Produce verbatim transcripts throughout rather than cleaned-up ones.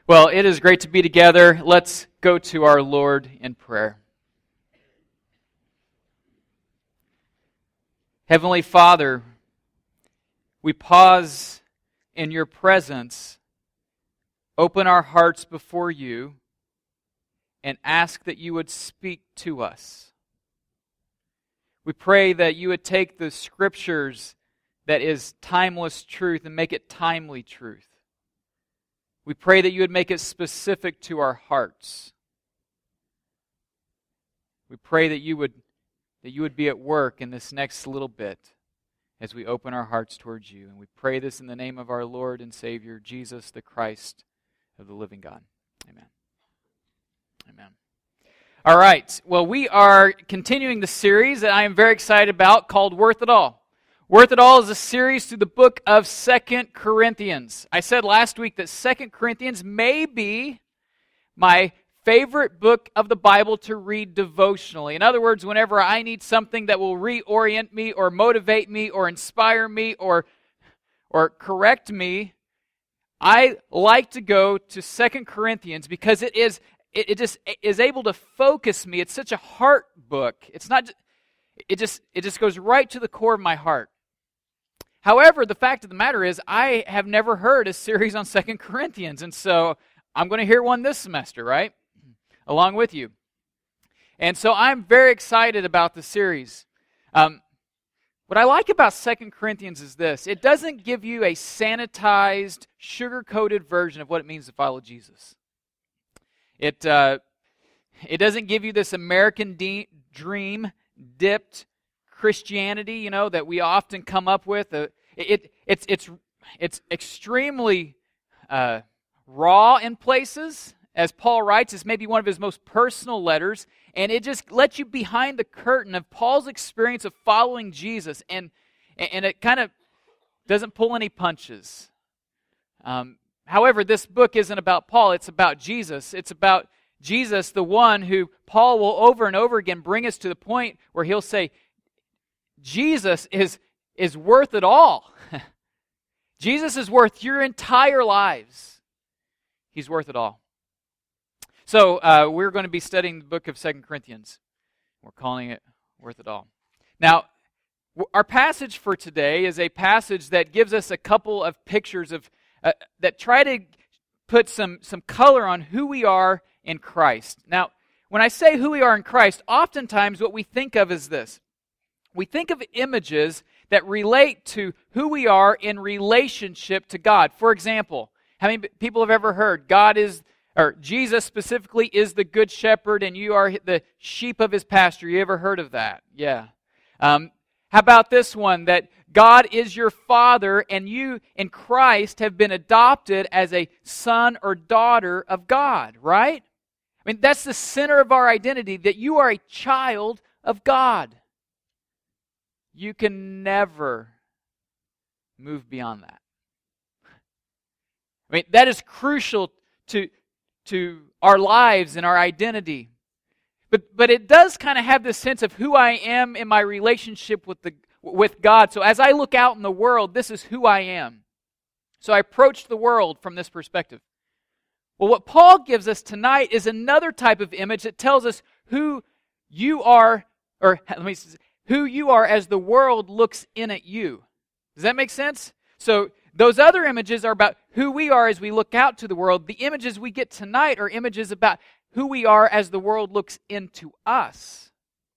Well, it is great to be together. Let's go to our Lord in prayer. Heavenly Father, we pause in your presence, open our hearts before you, and ask that you would speak to us. We pray that you would take the Scriptures that is timeless truth and make it timely truth. We pray that you would make it specific to our hearts. We pray that you would that you would be at work in this next little bit as we open our hearts towards you. And we pray this in the name of our Lord and Savior, Jesus the Christ of the living God. Amen. Amen. All right. Well, we are continuing the series that I am very excited about called Worth It All. Worth It All is a series through the book of Second Corinthians. I said last week that Second Corinthians may be my favorite book of the Bible to read devotionally. In other words, whenever I need something that will reorient me or motivate me or inspire me or, or correct me, I like to go to Second Corinthians because it is it, it just is able to focus me. It's such a heart book. It's not it just it just goes right to the core of my heart. However, the fact of the matter is, I have never heard a series on Second Corinthians, and so I'm going to hear one this semester, right? Along with you. And so I'm very excited about the series. Um, what I like about Second Corinthians is this. It doesn't give you a sanitized, sugar-coated version of what it means to follow Jesus. It, uh, it doesn't give you this American de- dream dipped Christianity, you know, that we often come up with. Uh, it, it's it's it's extremely uh, raw in places. As Paul writes, it's maybe one of his most personal letters, and it just lets you behind the curtain of Paul's experience of following Jesus, and and it kind of doesn't pull any punches. Um, however, this book isn't about Paul, it's about Jesus. It's about Jesus, the one who Paul will over and over again bring us to the point where he'll say, Jesus is, is worth it all. Jesus is worth your entire lives. He's worth it all. So uh, we're going to be studying the book of Second Corinthians. We're calling it Worth It All. Now, w- our passage for today is a passage that gives us a couple of pictures of uh, that try to put some, some color on who we are in Christ. Now, when I say who we are in Christ, oftentimes what we think of is this. We think of images that relate to who we are in relationship to God. For example, how many people have ever heard God is, or Jesus specifically is the good shepherd and you are the sheep of his pasture? You ever heard of that? Yeah. Um, how about this one, that God is your father and you in Christ have been adopted as a son or daughter of God, right? I mean, that's the center of our identity, that you are a child of God. You can never move beyond that. I mean, that is crucial to, to our lives and our identity. But but it does kind of have this sense of who I am in my relationship with the with God. So as I look out in the world, this is who I am. So I approach the world from this perspective. Well, what Paul gives us tonight is another type of image that tells us who you are, or let me say, who you are as the world looks in at you. Does that make sense? So those other images are about who we are as we look out to the world. The images we get tonight are images about who we are as the world looks into us.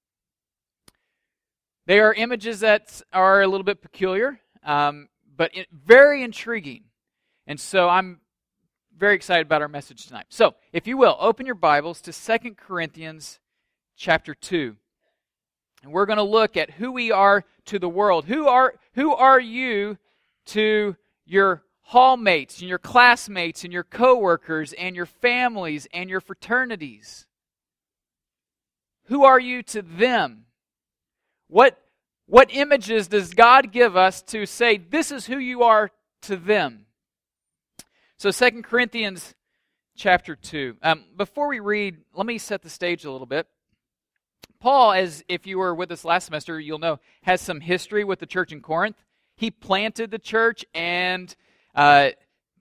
They are images that are a little bit peculiar, um, but very intriguing. And so I'm very excited about our message tonight. So, if you will, open your Bibles to Second Corinthians chapter two. And we're going to look at who we are to the world. Who are, who are you to your hallmates and your classmates and your coworkers and your families and your fraternities? Who are you to them? What, what images does God give us to say, this is who you are to them? So Second Corinthians chapter two. Um, before we read, let me set the stage a little bit. Paul, as if you were with us last semester, you'll know, has some history with the church in Corinth. He planted the church, and uh,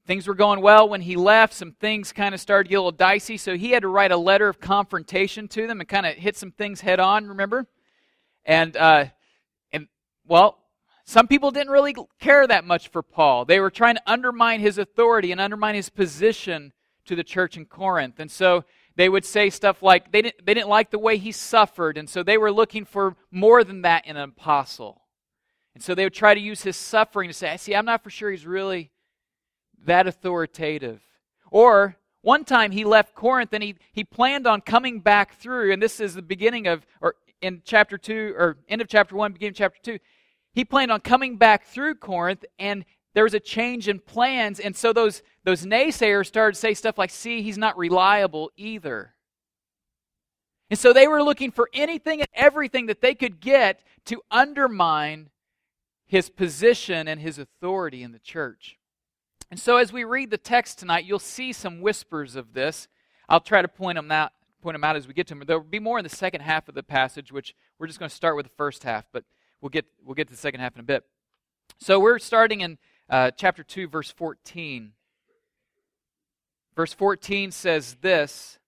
things were going well when he left. Some things kind of started to get a little dicey, so he had to write a letter of confrontation to them and kind of hit some things head on, remember? And, uh, and well, some people didn't really care that much for Paul. They were trying to undermine his authority and undermine his position to the church in Corinth. And so they would say stuff like they didn't, they didn't like the way he suffered, and so they were looking for more than that in an apostle. And so they would try to use his suffering to say, see, I'm not for sure he's really that authoritative. Or one time he left Corinth and he, he planned on coming back through, and this is the beginning of, or in chapter two, or end of chapter one, beginning of chapter two, he planned on coming back through Corinth, and there was a change in plans, and so those, those naysayers started to say stuff like, see, he's not reliable either. And so they were looking for anything and everything that they could get to undermine his position and his authority in the church. And so as we read the text tonight, you'll see some whispers of this. I'll try to point them out, point them out as we get to them. There will be more in the second half of the passage, which we're just going to start with the first half, but we'll get we'll get to the second half in a bit. So we're starting in uh, chapter two, verse fourteen. Verse fourteen says this,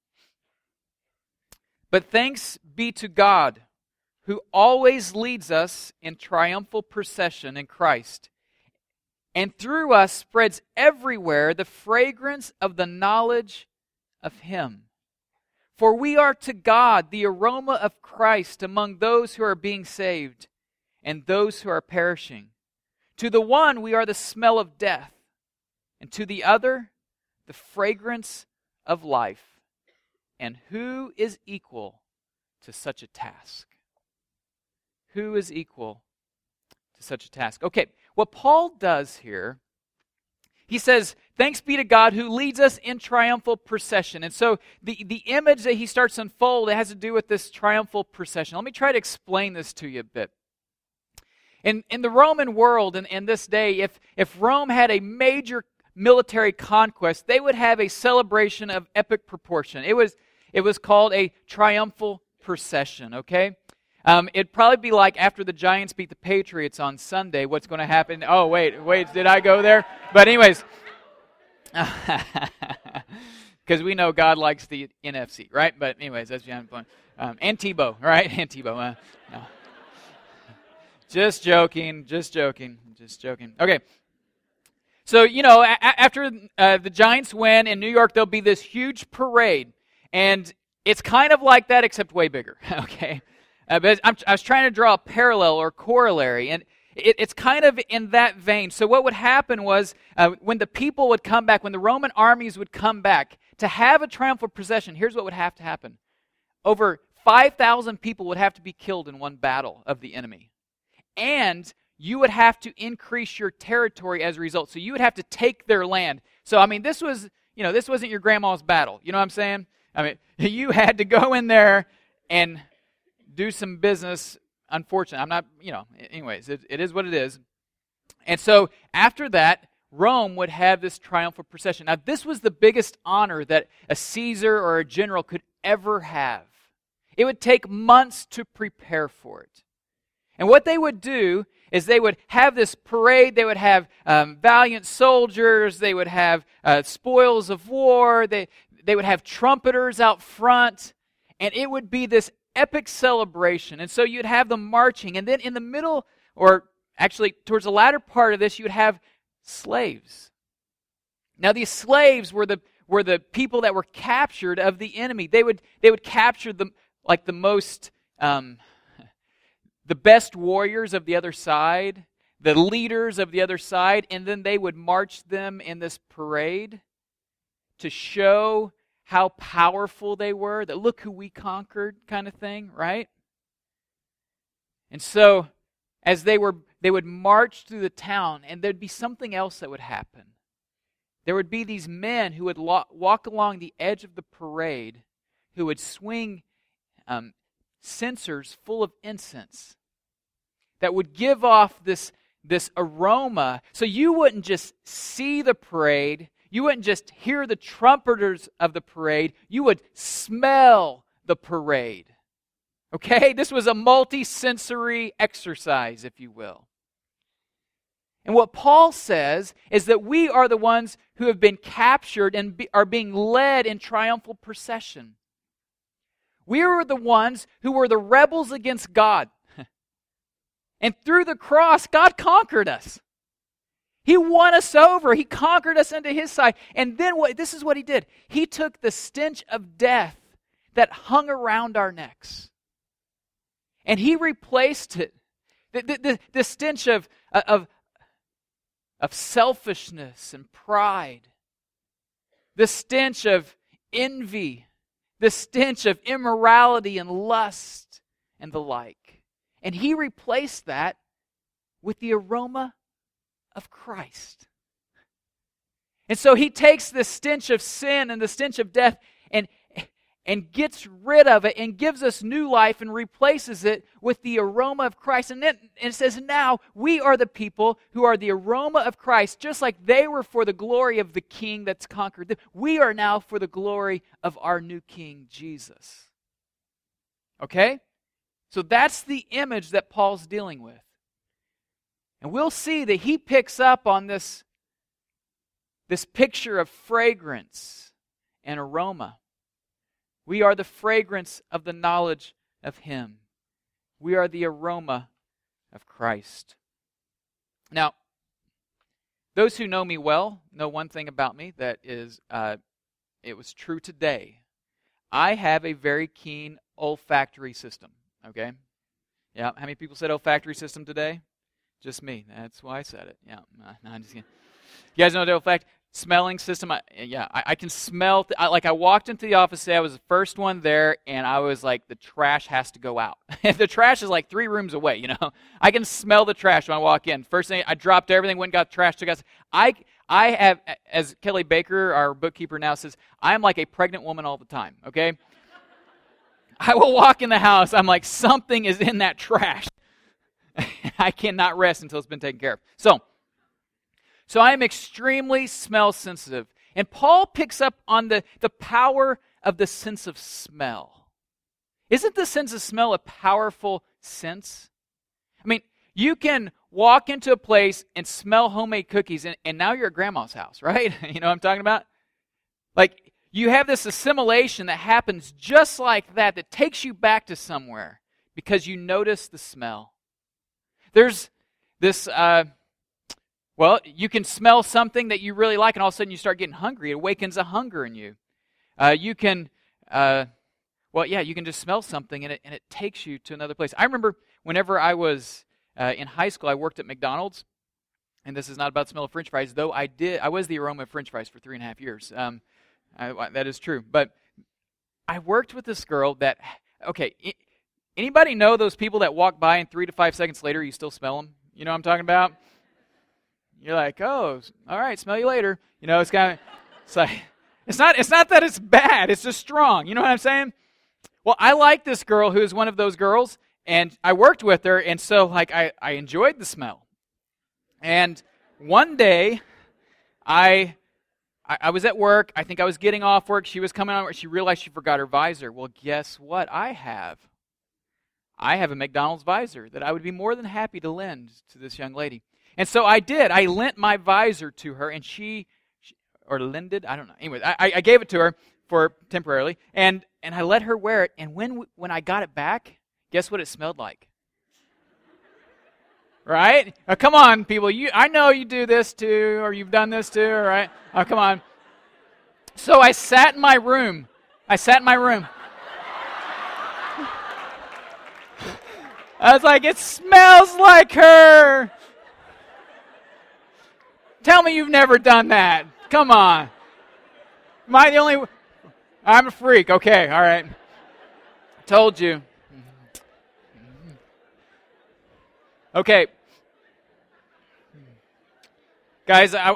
"But thanks be to God, who always leads us in triumphal procession in Christ, and through us spreads everywhere the fragrance of the knowledge of Him. For we are to God the aroma of Christ among those who are being saved and those who are perishing. To the one we are the smell of death, and to the other the fragrance of life. And who is equal to such a task?" Who is equal to such a task? Okay, what Paul does here, he says, thanks be to God who leads us in triumphal procession. And so the, the image that he starts to unfold, it has to do with this triumphal procession. Let me try to explain this to you a bit. In, in the Roman world, in, in this day, if, if Rome had a major military conquest, they would have a celebration of epic proportion. It was, it was called a triumphal procession, okay? Um, it'd probably be like after the Giants beat the Patriots on Sunday, what's going to happen? Oh, wait, wait, did I go there? But anyways, because we know God likes the N F C, right? But anyways, that's the point. Um, and Tebow, right? And Tebow. Uh, no. Just joking, just joking, just joking. Okay. So, you know, a- after uh, the Giants win in New York, there'll be this huge parade. And it's kind of like that, except way bigger, okay? Uh, but I'm, I was trying to draw a parallel or corollary, and it, it's kind of in that vein. So what would happen was, uh, when the people would come back, when the Roman armies would come back, to have a triumphal procession, here's what would have to happen. Over five thousand people would have to be killed in one battle of the enemy. And you would have to increase your territory as a result. So you would have to take their land. So, I mean, this was, you know, this wasn't your grandma's battle. You know what I'm saying? I mean, you had to go in there and do some business. Unfortunately, I'm not, you know, anyways, it, it is what it is. And so after that, Rome would have this triumphal procession. Now, this was the biggest honor that a Caesar or a general could ever have. It would take months to prepare for it. And what they would do is they would have this parade. They would have um, valiant soldiers. They would have uh, spoils of war. They, they would have trumpeters out front. And it would be this epic celebration. And so you'd have them marching. And then in the middle, or actually towards the latter part of this, you'd have slaves. Now these slaves were the were the people that were captured of the enemy. They would they would capture them like the most um, the best warriors of the other side, the leaders of the other side, and then they would march them in this parade to show how powerful they were, that look who we conquered kind of thing, right? And so as they were they would march through the town, and there'd be something else that would happen. There would be these men who would lo- walk along the edge of the parade, who would swing um, censers full of incense that would give off this, this aroma. So you wouldn't just see the parade, you wouldn't just hear the trumpeters of the parade, you would smell the parade. Okay? This was a multi-sensory exercise, if you will. And what Paul says is that we are the ones who have been captured and be, are being led in triumphal procession. We were the ones who were the rebels against God. And through the cross, God conquered us. He won us over. He conquered us into His side. And then what? This is what He did. He took the stench of death that hung around our necks, and He replaced it. The, the, the, the stench of, of, of selfishness and pride. The stench of envy. The stench of immorality and lust and the like. And He replaced that with the aroma of Christ. And so He takes the stench of sin and the stench of death and, and gets rid of it and gives us new life and replaces it with the aroma of Christ. And then and it says, now we are the people who are the aroma of Christ, just like they were for the glory of the King that's conquered them. We are now for the glory of our new King, Jesus. Okay? So that's the image that Paul's dealing with. And we'll see that he picks up on this, this picture of fragrance and aroma. We are the fragrance of the knowledge of Him. We are the aroma of Christ. Now, those who know me well know one thing about me that is, uh, it was true today. I have a very keen olfactory system, okay? Yeah, how many people said olfactory system today? Just me. That's why I said it. Yeah, no, no, I'm just kidding. You guys know the olfact smelling system? I, yeah, I, I can smell. Th- I, like I walked into the office today, I was the first one there, and I was like, the trash has to go out. If the trash is like three rooms away, you know, I can smell the trash when I walk in. First thing, I dropped everything, went and got the trash, took out. I, I have, as Kelly Baker, our bookkeeper now says, I am like a pregnant woman all the time. Okay, I will walk in the house. I'm like, something is in that trash. I cannot rest until it's been taken care of. So, so I am extremely smell sensitive. And Paul picks up on the, the power of the sense of smell. Isn't the sense of smell a powerful sense? I mean, you can walk into a place and smell homemade cookies, and, and now you're at grandma's house, right? You know what I'm talking about? Like, you have this assimilation that happens just like that, that takes you back to somewhere because you notice the smell. There's this, uh, well, you can smell something that you really like, and all of a sudden you start getting hungry. It awakens a hunger in you. Uh, you can, uh, well, yeah, you can just smell something, and it and it takes you to another place. I remember whenever I was uh, in high school, I worked at McDonald's, and this is not about the smell of French fries, though I did. I was the aroma of French fries for three and a half years. Um, I, that is true. But I worked with this girl that, okay. It, Anybody know those people that walk by and three to five seconds later you still smell them? You know what I'm talking about? You're like, oh, all right, smell you later. You know, it's kind of, it's like, it's not, it's not that it's bad. It's just strong. You know what I'm saying? Well, I like this girl who is one of those girls, and I worked with her, and so like I, I enjoyed the smell. And one day, I, I, I was at work. I think I was getting off work. She was coming on work. She realized she forgot her visor. Well, guess what? I have. I have a McDonald's visor that I would be more than happy to lend to this young lady. And so I did. I lent my visor to her, and she, she or lended, I don't know. Anyway, I, I gave it to her for temporarily, and, and I let her wear it. And when when I got it back, guess what it smelled like? Right? Oh, come on, people. You, I know you do this too, or you've done this too, right? Oh, come on. So I sat in my room. I sat in my room. I was like, it smells like her. Tell me you've never done that. Come on. Am I the only... I'm a freak. Okay, all right. Told you. Okay. Guys, I,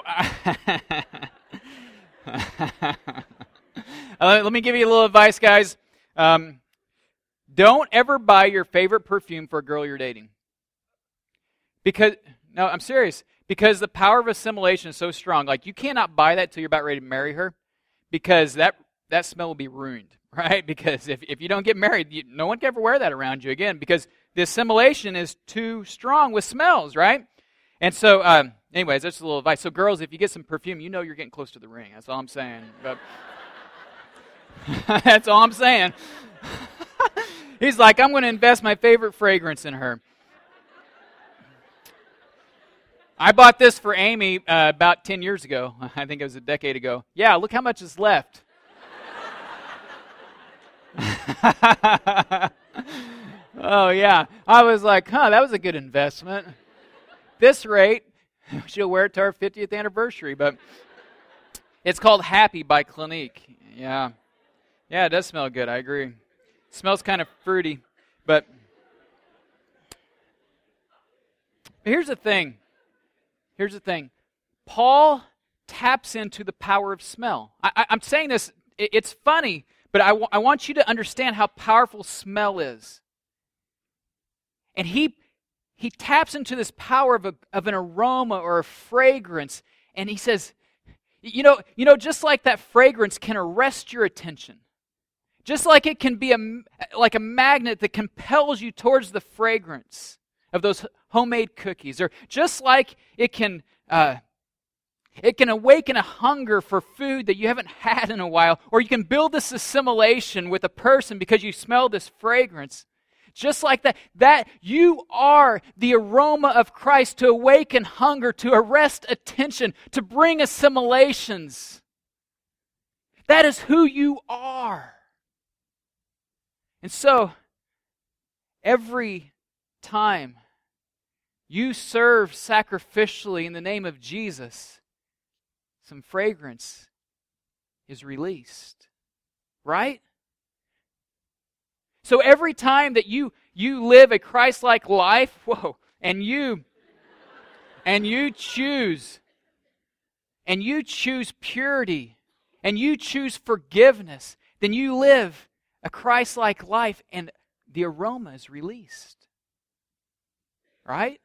I let me give you a little advice, guys. Um... Don't ever buy your favorite perfume for a girl you're dating. Because, no, I'm serious. Because the power of assimilation is so strong. Like, you cannot buy that till you're about ready to marry her. Because that, that smell will be ruined, right? Because if, if you don't get married, you, no one can ever wear that around you again. Because the assimilation is too strong with smells, right? And so, um, anyways, that's a little advice. So girls, if you get some perfume, you know you're getting close to the ring. That's all I'm saying. But that's all I'm saying. He's like, I'm going to invest my favorite fragrance in her. I bought this for Amy uh, about ten years ago. I think it was a decade ago. Yeah, look how much is left. Oh, yeah. I was like, huh, that was a good investment. This rate, she'll wear it to our fiftieth anniversary. But it's called Happy by Clinique. Yeah. Yeah, it does smell good. I agree. It smells kind of fruity. But here's the thing. Here's the thing. Paul taps into the power of smell. I, I, I'm saying this, it, it's funny, but I, w- I want you to understand how powerful smell is. And he he taps into this power of, a, of an aroma or a fragrance, and he says, you know, you know, just like that fragrance can arrest your attention, just like it can be a, like a magnet that compels you towards the fragrance of those homemade cookies, or just like it can uh, it can awaken a hunger for food that you haven't had in a while, or you can build this assimilation with a person because you smell this fragrance. Just like that, that you are the aroma of Christ to awaken hunger, to arrest attention, to bring assimilations. That is who you are. And so, every time you serve sacrificially in the name of Jesus, some fragrance is released. Right? So every time that you you live a Christ-like life, whoa, and you and you choose and you choose purity and you choose forgiveness, then you live a Christ-like life and the aroma is released. Right?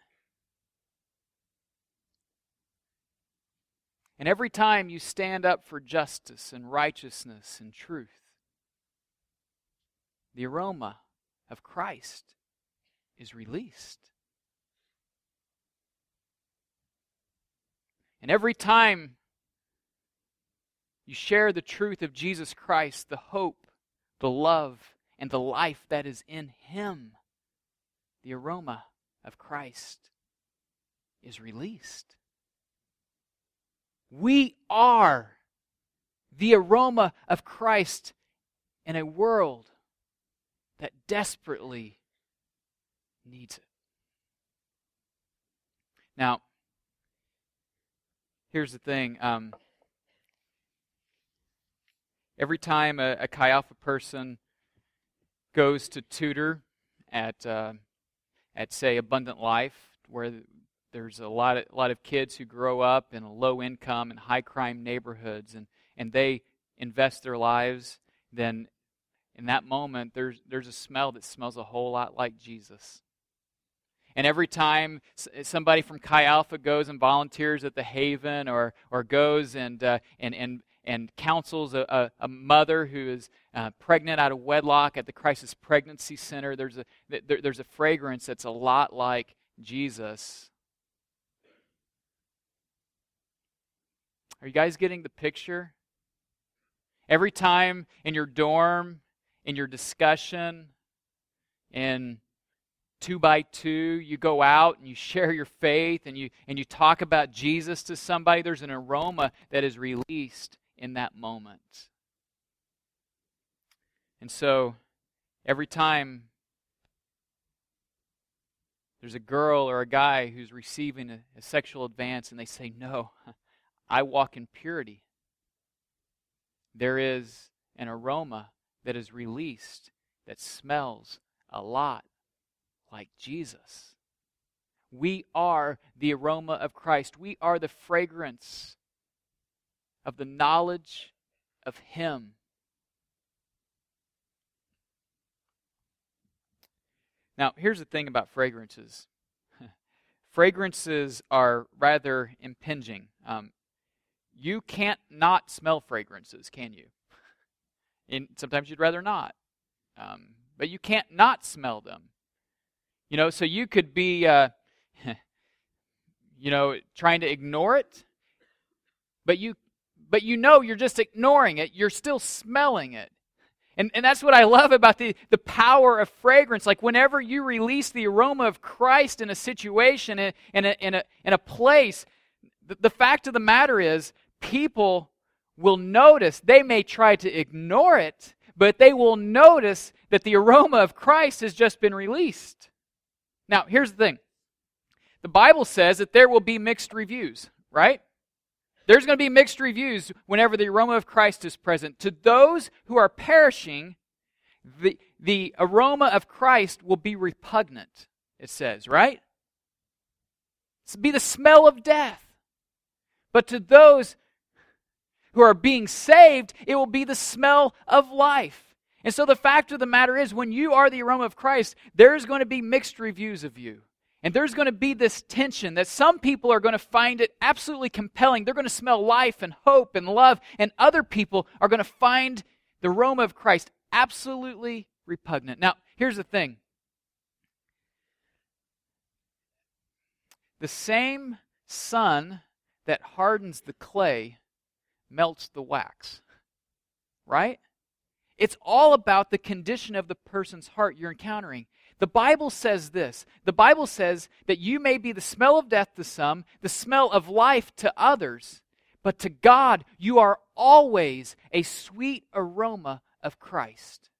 And every time you stand up for justice and righteousness and truth, the aroma of Christ is released. And every time you share the truth of Jesus Christ, the hope, the love, and the life that is in Him, the aroma of Christ is released. We are the aroma of Christ in a world that desperately needs it. Now, here's the thing. Um, every time a, a Chi Alpha person goes to tutor at, uh, at say, Abundant Life, where there's a lot of, a lot of kids who grow up in low income and high crime neighborhoods, and, and they invest their lives, then in that moment, there's there's a smell that smells a whole lot like Jesus. And every time somebody from Chi Alpha goes and volunteers at the Haven, or or goes and uh, and and and counsels a, a, a mother who is uh, pregnant out of wedlock at the Crisis Pregnancy Center, there's a there, there's a fragrance that's a lot like Jesus. Are you guys getting the picture? Every time in your dorm, in your discussion, in two by two, you go out and you share your faith and you and you talk about Jesus to somebody, there's an aroma that is released in that moment. And so, every time there's a girl or a guy who's receiving a, a sexual advance and they say, no, I walk in purity, there is an aroma that is released that smells a lot like Jesus. We are the aroma of Christ. We are the fragrance of the knowledge of Him. Now, here's the thing about fragrances. Fragrances are rather impinging. Um, you can't not smell fragrances, can you? And sometimes you'd rather not. Um, but you can't not smell them. You know, so you could be, uh, you know, trying to ignore it, but you but you know you're just ignoring it. You're still smelling it. And, and that's what I love about the, the power of fragrance. Like whenever you release the aroma of Christ in a situation, in, in, a, in, a, in a place, the, the fact of the matter is people will notice. They may try to ignore it, but they will notice that the aroma of Christ has just been released. Now, here's the thing. The Bible says that there will be mixed reviews, right? There's going to be mixed reviews whenever the aroma of Christ is present. To those who are perishing, the, the aroma of Christ will be repugnant, it says, right? It'll be the smell of death. But to those who are being saved, it will be the smell of life. And so the fact of the matter is, when you are the aroma of Christ, there's going to be mixed reviews of you. And there's going to be this tension that some people are going to find it absolutely compelling. They're going to smell life and hope and love. And other people are going to find the aroma of Christ absolutely repugnant. Now, here's the thing. The same sun that hardens the clay melts the wax. Right? It's all about the condition of the person's heart you're encountering. The Bible says this. The Bible says that you may be the smell of death to some, the smell of life to others, but to God you are always a sweet aroma of Christ.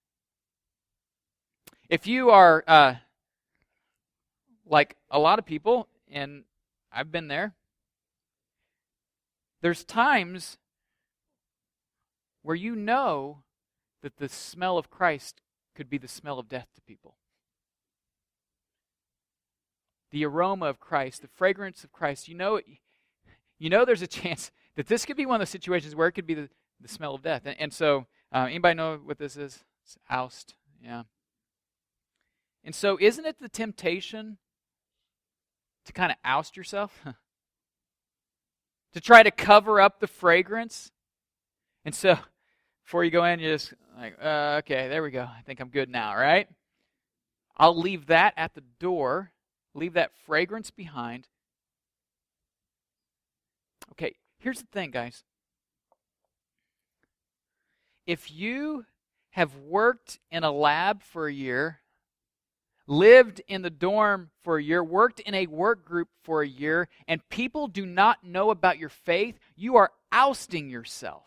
If you are uh, like a lot of people, and I've been there, there's times where you know that the smell of Christ could be the smell of death to people. The aroma of Christ, the fragrance of Christ, you know you know there's a chance that this could be one of those situations where it could be the, the smell of death. And, and so, uh, anybody know what this is? It's oust, yeah. And so, isn't it the temptation to kind of oust yourself? To try to cover up the fragrance? And so, before you go in, you're just like, uh, okay, there we go. I think I'm good now, right? I'll leave that at the door. Leave that fragrance behind. Okay, here's the thing, guys. If you have worked in a lab for a year, lived in the dorm for a year, worked in a work group for a year, and people do not know about your faith, you are ousting yourself.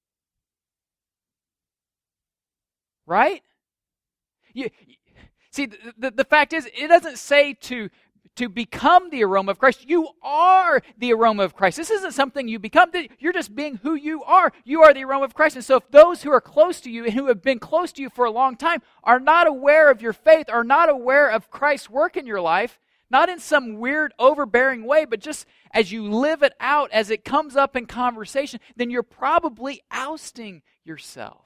Right? You, see, the, the, the fact is, it doesn't say to, to become the aroma of Christ. You are the aroma of Christ. This isn't something you become. You're just being who you are. You are the aroma of Christ. And so if those who are close to you and who have been close to you for a long time are not aware of your faith, are not aware of Christ's work in your life, not in some weird, overbearing way, but just as you live it out, as it comes up in conversation, then you're probably ousting yourself.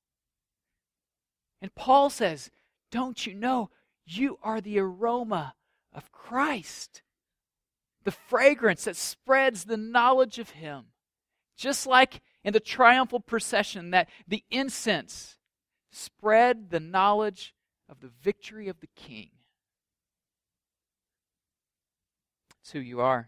And Paul says, don't you know you are the aroma of Christ? The fragrance that spreads the knowledge of Him. Just like in the triumphal procession that the incense spread the knowledge of the victory of the King. It's who you are.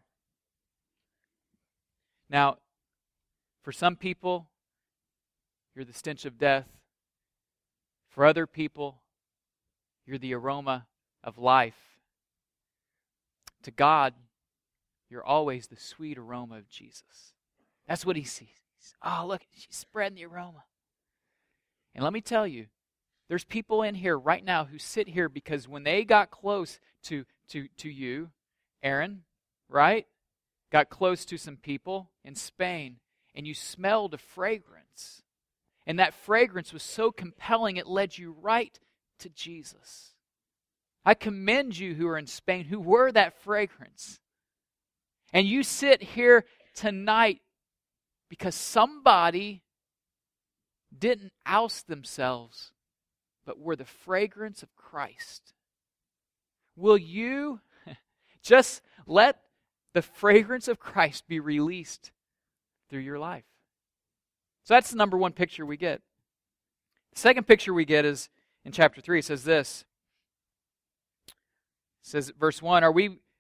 Now, for some people, you're the stench of death. For other people, you're the aroma of life. To God, you're always the sweet aroma of Jesus. That's what He sees. Oh, look, she's spreading the aroma. And let me tell you, there's people in here right now who sit here because when they got close to, to, to you, Aaron, right? Got close to some people in Spain, and you smelled a fragrance. And that fragrance was so compelling, it led you right to Jesus. I commend you who are in Spain, who were that fragrance. And you sit here tonight because somebody didn't oust themselves, but were the fragrance of Christ. Will you just let the fragrance of Christ be released through your life? So that's the number one picture we get. The second picture we get is in chapter three. It says this. It says, verse one, are we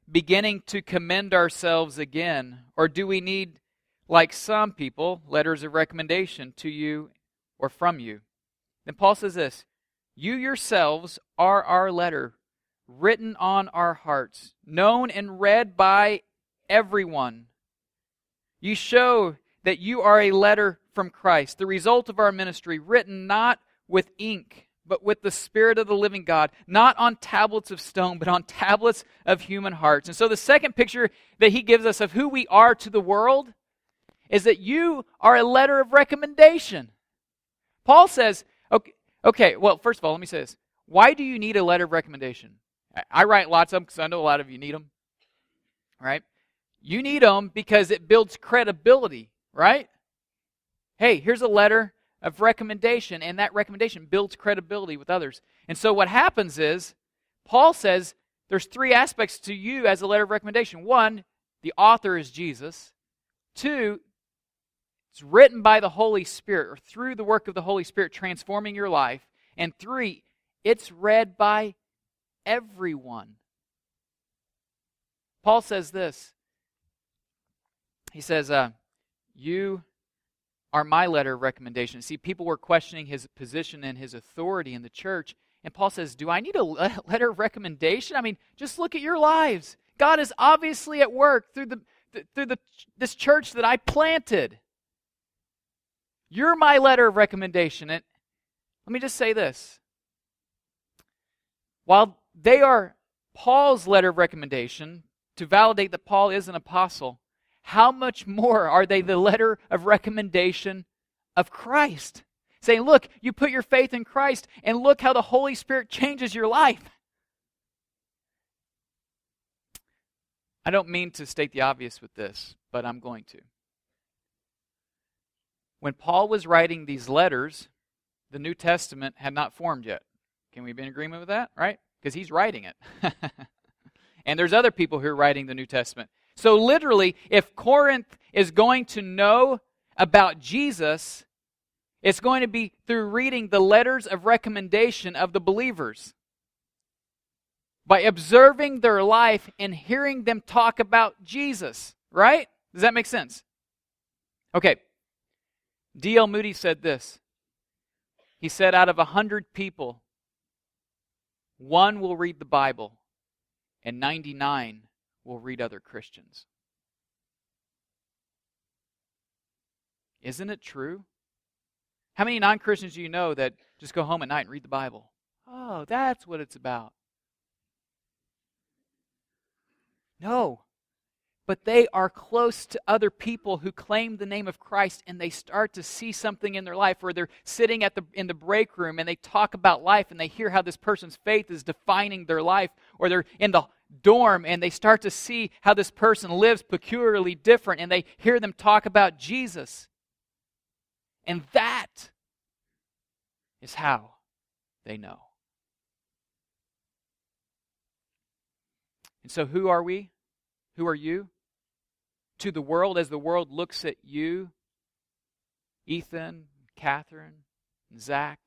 beginning to commend ourselves again? Or do we need, like some people, letters of recommendation to you or from you? Then Paul says this, you yourselves are our letter, written on our hearts, known and read by everyone. You show that you are a letter from Christ, the result of our ministry, written not with ink, but with the Spirit of the living God, not on tablets of stone, but on tablets of human hearts. And so the second picture that he gives us of who we are to the world is that you are a letter of recommendation. Paul says, okay, okay, well, first of all, let me say this. Why do you need a letter of recommendation? I write lots of them because I know a lot of you need them, right? You need them because it builds credibility, right? Hey, here's a letter of recommendation, and that recommendation builds credibility with others. And so what happens is, Paul says there's three aspects to you as a letter of recommendation. One, the author is Jesus. Two, it's written by the Holy Spirit, or through the work of the Holy Spirit transforming your life. And three, it's read by everyone. Paul says this. He says, uh, you are my letter of recommendation. See, people were questioning his position and his authority in the church. And Paul says, do I need a letter of recommendation? I mean, just look at your lives. God is obviously at work through the through the this church that I planted. You're my letter of recommendation. And let me just say this. While they are Paul's letter of recommendation to validate that Paul is an apostle, how much more are they the letter of recommendation of Christ? Saying, look, you put your faith in Christ, and look how the Holy Spirit changes your life. I don't mean to state the obvious with this, but I'm going to. When Paul was writing these letters, the New Testament had not formed yet. Can we be in agreement with that, right? Because he's writing it. And there's other people who are writing the New Testament. So literally, if Corinth is going to know about Jesus, it's going to be through reading the letters of recommendation of the believers. By observing their life and hearing them talk about Jesus, right? Does that make sense? Okay. D L Moody said this. He said, out of a hundred people, one will read the Bible and ninety-nine will read other Christians. Isn't it true? How many non-Christians do you know that just go home at night and read the Bible? Oh, that's what it's about. No. But they are close to other people who claim the name of Christ, and they start to see something in their life, or they're sitting at the in the break room and they talk about life and they hear how this person's faith is defining their life, or they're in the dorm and they start to see how this person lives peculiarly different, and they hear them talk about Jesus. And that is how they know. And so who are we? Who are you? To the world, as the world looks at you, Ethan, Catherine, Zach,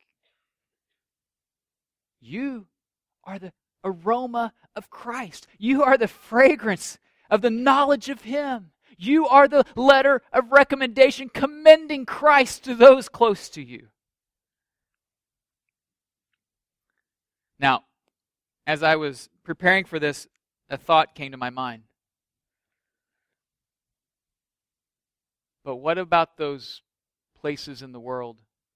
you are the aroma of Christ. You are the fragrance of the knowledge of Him. You are the letter of recommendation commending Christ to those close to you. Now, as I was preparing for this, a thought came to my mind. But what about those places in the world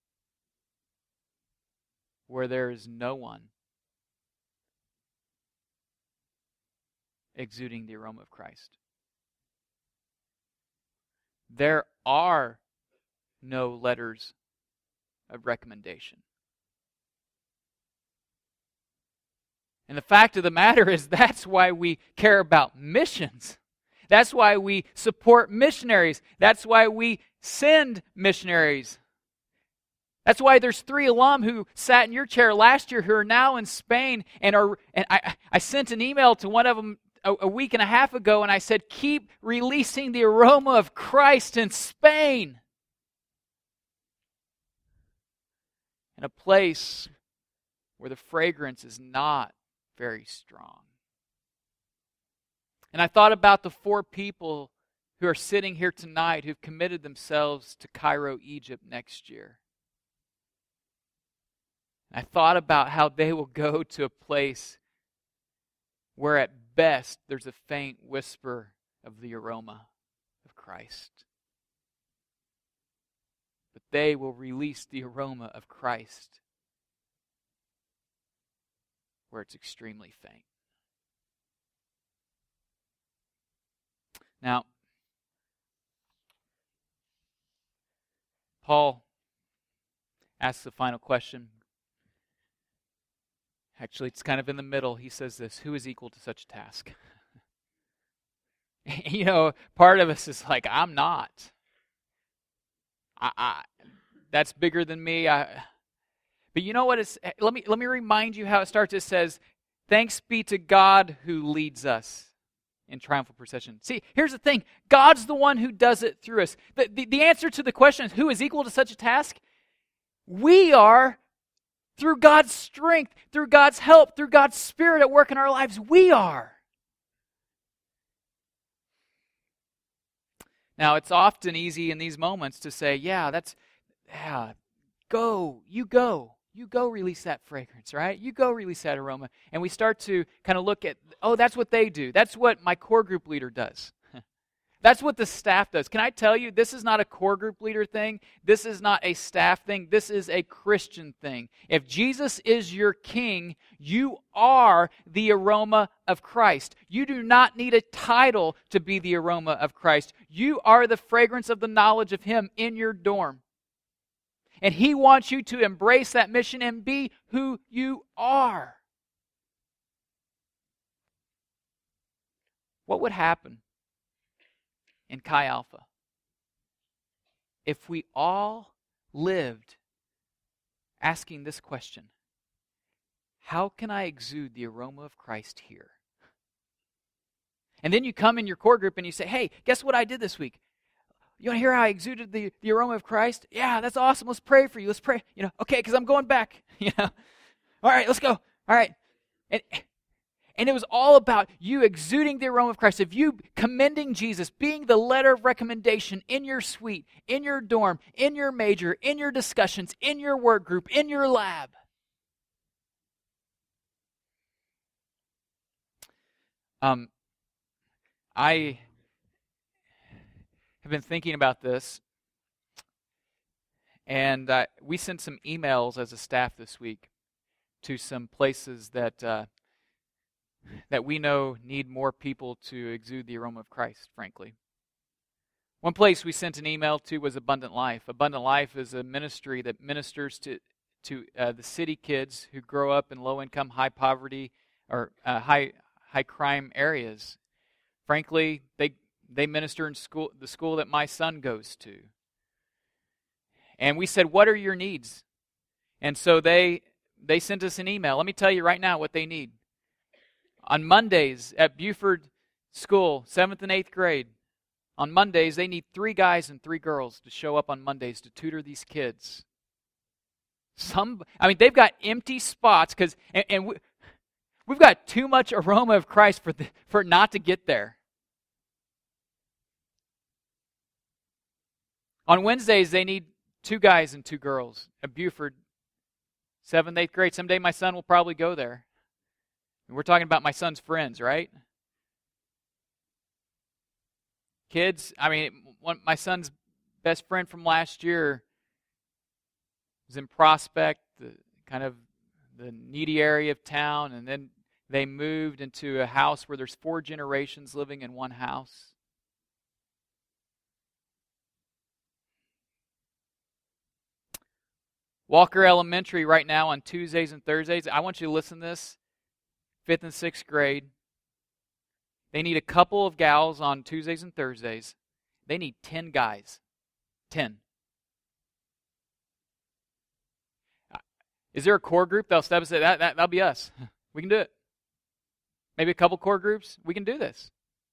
where there is no one exuding the aroma of Christ? There are no letters of recommendation. And the fact of the matter is, that's why we care about missions. That's why we support missionaries. That's why we send missionaries. That's why there's three alum who sat in your chair last year who are now in Spain. And are. And I, I sent an email to one of them a, a week and a half ago, and I said, keep releasing the aroma of Christ in Spain. In a place where the fragrance is not very strong. And I thought about the four people who are sitting here tonight who've committed themselves to Cairo, Egypt next year. I thought about how they will go to a place where at best there's a faint whisper of the aroma of Christ. But they will release the aroma of Christ where it's extremely faint. Now, Paul asks the final question. Actually, it's kind of in the middle. He says this, who is equal to such a task? You know, part of us is like, I'm not. I, I, that's bigger than me. I, but you know what? It's, let me let me remind you how it starts. It says, thanks be to God who leads us in triumphal procession. See, here's the thing. God's the one who does it through us. The, the, the answer to the question is, who is equal to such a task? We are, through God's strength, through God's help, through God's Spirit at work in our lives. We are. Now, it's often easy in these moments to say, yeah, that's, yeah, go, you go. You go release that fragrance, right? You go release that aroma. And we start to kind of look at, oh, that's what they do. That's what my core group leader does. That's what the staff does. Can I tell you, this is not a core group leader thing. This is not a staff thing. This is a Christian thing. If Jesus is your king, you are the aroma of Christ. You do not need a title to be the aroma of Christ. You are the fragrance of the knowledge of Him in your dorm. And He wants you to embrace that mission and be who you are. What would happen in Chi Alpha if we all lived asking this question? How can I exude the aroma of Christ here? And then you come in your core group and you say, hey, guess what I did this week? You want to hear how I exuded the, the aroma of Christ? Yeah, that's awesome. Let's pray for you. Let's pray. You know, okay, because I'm going back. You know, all right, let's go. All right. And, and it was all about you exuding the aroma of Christ, of you commending Jesus, being the letter of recommendation in your suite, in your dorm, in your major, in your discussions, in your work group, in your lab. Um, I have been thinking about this, and uh, we sent some emails as a staff this week to some places that uh, that we know need more people to exude the aroma of Christ, frankly. One place we sent an email to was Abundant Life. Abundant Life is a ministry that ministers to to uh, the city kids who grow up in low-income, high-poverty, or uh, high high crime areas. Frankly, they They minister in school, the school that my son goes to. And we said, what are your needs? And so they they sent us an email. Let me tell you right now what they need. On Mondays at Buford School, seventh and eighth grade, on Mondays they need three guys and three girls to show up on Mondays to tutor these kids. Some, I mean, they've got empty spots because, and, and we, we've got too much aroma of Christ for the, for it not to get there. On Wednesdays, they need two guys and two girls at Buford, seventh, eighth grade. Someday my son will probably go there. And we're talking about my son's friends, right? Kids, I mean, one, my son's best friend from last year was in Prospect, the kind of the needy area of town, and then they moved into a house where there's four generations living in one house. Walker Elementary right now on Tuesdays and Thursdays. I want you to listen to this. Fifth and sixth grade. They need a couple of gals on Tuesdays and Thursdays. They need ten guys. Ten. Is there a core group that'll step and say, that, that, that'll be us. We can do it. Maybe a couple core groups. We can do this.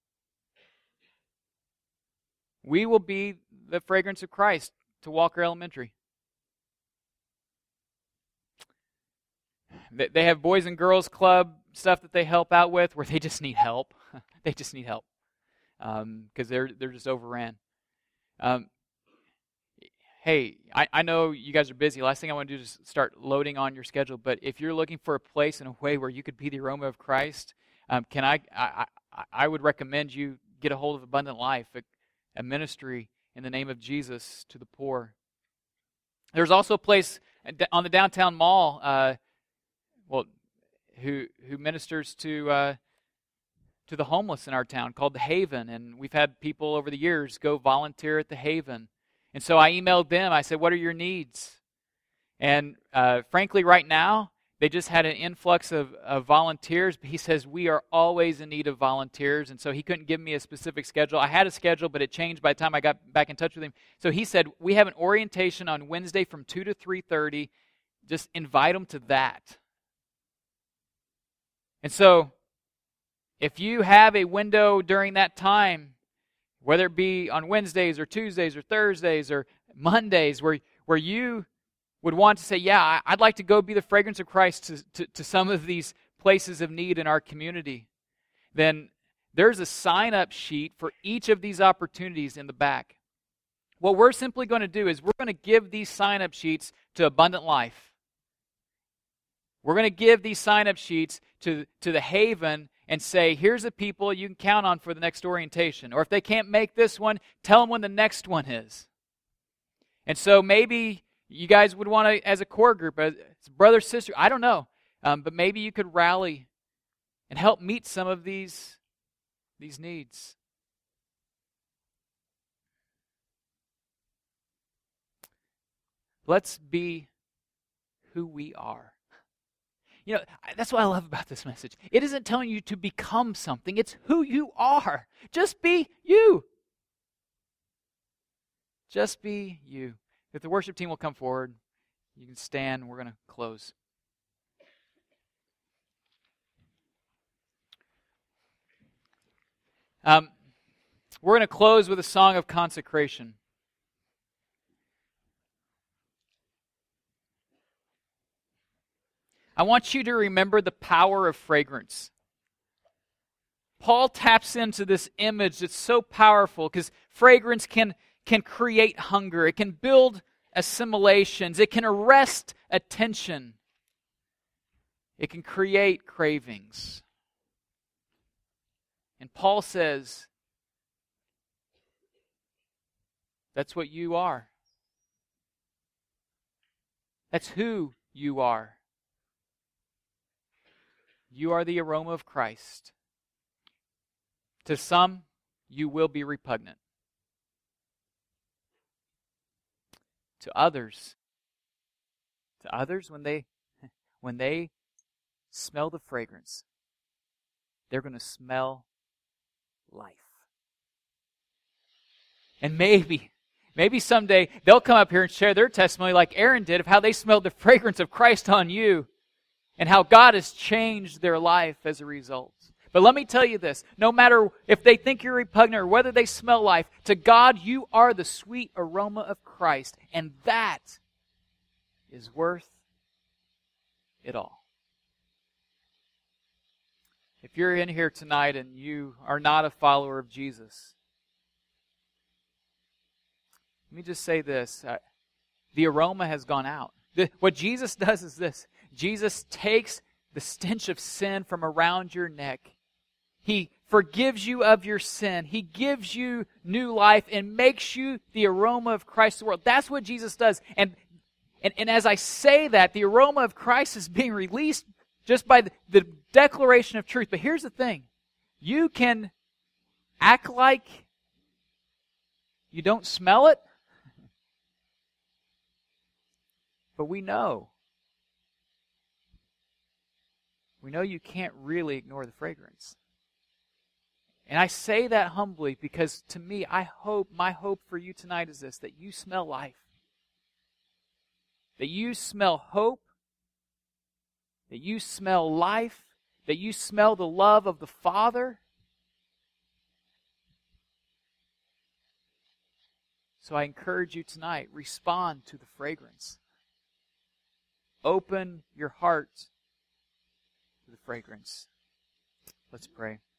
We will be the fragrance of Christ to Walker Elementary. They have Boys and Girls Club stuff that they help out with where they just need help. They just need help because um, they're they're just overran. Um, hey, I, I know you guys are busy. Last thing I want to do is start loading on your schedule. But if you're looking for a place and a way where you could be the aroma of Christ, um, can I, I I I would recommend you get a hold of Abundant Life, a, a ministry in the name of Jesus to the poor. There's also a place on the downtown mall, uh, well, who who ministers to uh, to the homeless in our town called the Haven, and we've had people over the years go volunteer at the Haven. And so I emailed them. I said, "What are your needs?" And uh, frankly, right now they just had an influx of, of volunteers. But he says we are always in need of volunteers, and so he couldn't give me a specific schedule. I had a schedule, but it changed by the time I got back in touch with him. So he said we have an orientation on Wednesday from two to three thirty. Just invite them to that. And so, if you have a window during that time, whether it be on Wednesdays or Tuesdays or Thursdays or Mondays, where, where you would want to say, yeah, I'd like to go be the fragrance of Christ to, to, to some of these places of need in our community, then there's a sign-up sheet for each of these opportunities in the back. What we're simply going to do is we're going to give these sign-up sheets to Abundant Life. We're going to give these sign-up sheets to, to the Haven and say, here's the people you can count on for the next orientation. Or if they can't make this one, tell them when the next one is. And so maybe you guys would want to, as a core group, as brother, sister, I don't know, um, but maybe you could rally and help meet some of these, these needs. Let's be who we are. You know, that's what I love about this message. It isn't telling you to become something. It's who you are. Just be you. Just be you. If the worship team will come forward, you can stand. We're going to close. Um, we're going to close with a song of consecration. I want you to remember the power of fragrance. Paul taps into this image that's so powerful because fragrance can, can create hunger. It can build assimilations. It can arrest attention. It can create cravings. And Paul says, that's what you are. That's who you are. You are the aroma of Christ. To some, you will be repugnant. To others, to others, when they when they smell the fragrance, they're going to smell life. And maybe, maybe someday they'll come up here and share their testimony like Aaron did of how they smelled the fragrance of Christ on you. And how God has changed their life as a result. But let me tell you this, no matter if they think you're repugnant or whether they smell life, to God you are the sweet aroma of Christ. And that is worth it all. If you're in here tonight and you are not a follower of Jesus, let me just say this. Uh, the aroma has gone out. The, what Jesus does is this. Jesus takes the stench of sin from around your neck. He forgives you of your sin. He gives you new life and makes you the aroma of Christ to the world. That's what Jesus does. And, and, and as I say that, the aroma of Christ is being released just by the, the declaration of truth. But here's the thing. You can act like you don't smell it, but we know. We know you can't really ignore the fragrance. And I say that humbly because to me, I hope, my hope for you tonight is this, that you smell life. That you smell hope. That you smell life. That you smell the love of the Father. So I encourage you tonight, respond to the fragrance. Open your heart. the fragrance. Let's pray.